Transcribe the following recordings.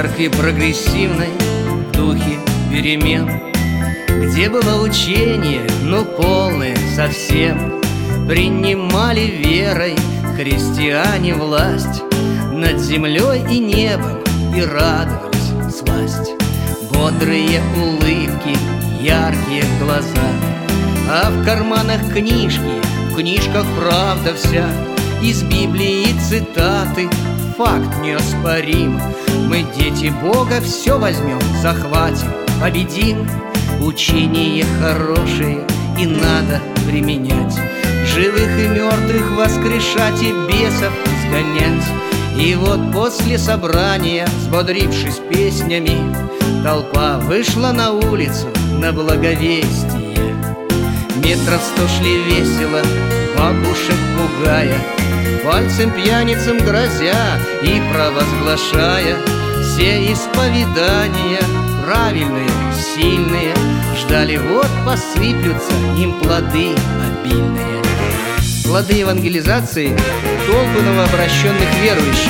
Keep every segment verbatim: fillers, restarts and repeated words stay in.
церкви прогрессивной, в духе перемен, где было учение, ну полное совсем. Принимали верой христиане власть над землей и небом и радовались всласть. Бодрые улыбки, яркие глаза, а в карманах книжки, в книжках правда вся. Из Библии цитаты, факт неоспорим. Мы, дети Бога, все возьмем, захватим, победим. Учение хорошее и надо применять, живых и мертвых воскрешать и бесов изгонять. И вот после собрания, взбодрившись песнями, толпа вышла на улицу на благовестие. Метров сто шли весело, бабушек пугая, пальцем пьяницам грозя и провозглашая: все исповедания правильные, сильные, ждали, вот посыплются им плоды обильные. Плоды евангелизации — толпы новообращенных верующих.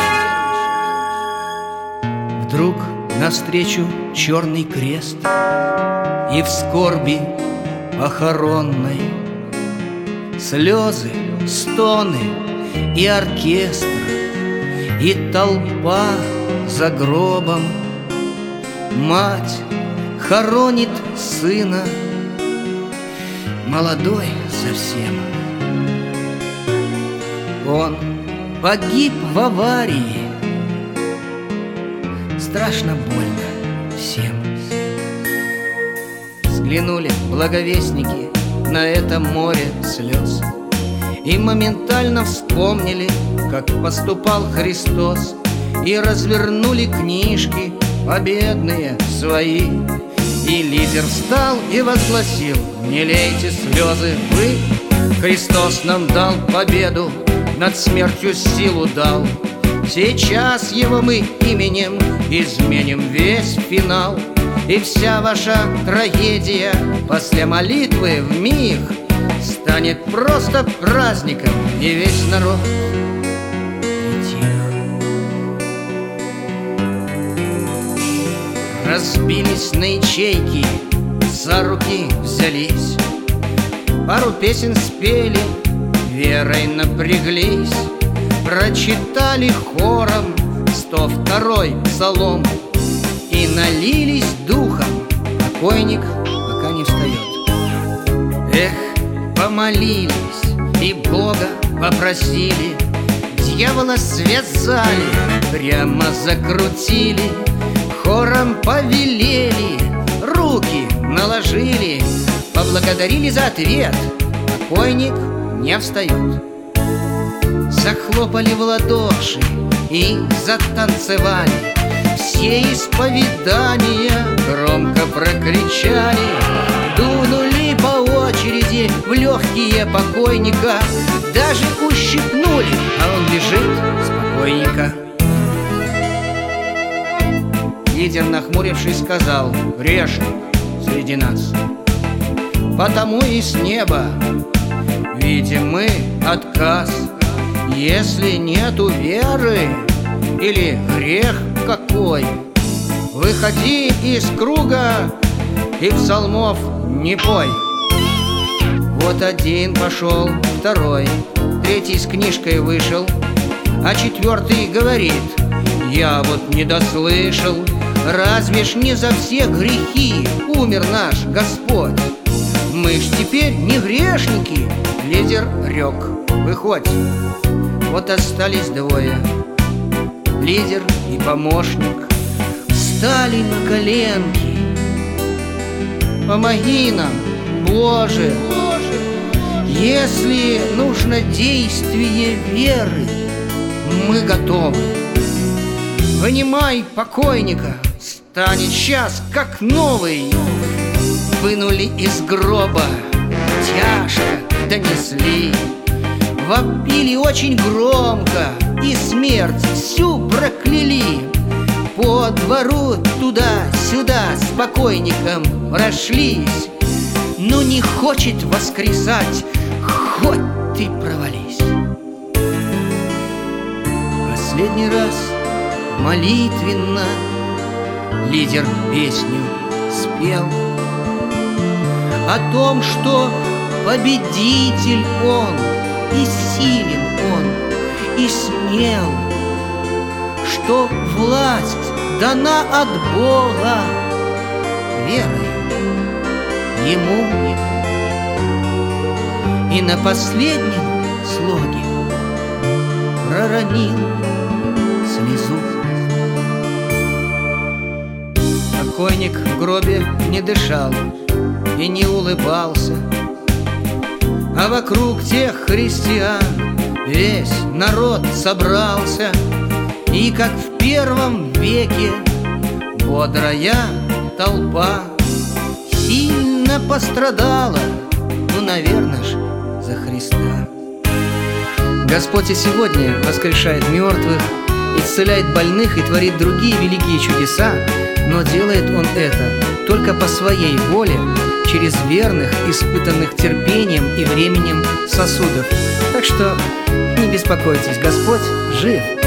Вдруг навстречу черный крест, и в скорби похоронной слезы, стоны и оркестр, и толпа за гробом. Мать хоронит сына, молодой совсем. Он погиб в аварии, страшно больно всем. Взглянули благовестники на это море слез и моментально вспомнили, как поступал Христос, и развернули книжки победные свои. И лидер встал и возгласил: не лейте слезы вы, Христос нам дал победу, над смертью силу дал. Сейчас его мы именем изменим весь финал. И вся ваша трагедия после молитвы вмиг станет просто праздником, и весь народ притих. Разбились на ячейки, за руки взялись, пару песен спели, верой напряглись, прочитали хором сто второй псалом и налились духом. Покойник пока не встает. Эх, помолились и Бога попросили, дьявола связали, прямо закрутили, хором повелели, руки наложили, поблагодарили за ответ. Покойник не встает. Захлопали в ладоши и затанцевали, все исповедания громко прокричали, дунули по очереди в легкие покойника, даже ущипнули, а он лежит спокойненько. Лидер, нахмурившись, сказал: грешник среди нас, потому и с неба видим мы отказ. Если нету веры или грех какой, выходи из круга и псалмов не пой. Вот один пошел, второй, третий с книжкой вышел, а четвертый говорит: я вот не дослышал, разве ж не за все грехи умер наш Господь? Мы ж теперь не грешники. Лидер рёк: выходь. Вот остались двое, лидер и помощник, встали на коленки. Помоги нам, Боже, если нужно действие веры, мы готовы. Вынимай покойника, станет час как новый. Вынули из гроба, тяжко донесли, вопили очень громко и смерть всю прокляли. По двору туда-сюда с покойником прошлись, но не хочет воскресать, хоть ты провались. Последний раз молитвенно лидер песню спел о том, что победитель он, и силен он, и смел, что власть дана от Бога верой ему. И на последнем слоге проронил слезу. Покойник в гробе не дышал и не улыбался, а вокруг тех христиан весь народ собрался. И как в первом веке бодрая толпа сильно пострадала, ну, наверное ж, за Христа. Господь и сегодня воскрешает мертвых, исцеляет больных и творит другие великие чудеса, но делает Он это только по Своей воле, через верных, испытанных терпением и временем сосудов. Так что не беспокойтесь, Господь жив.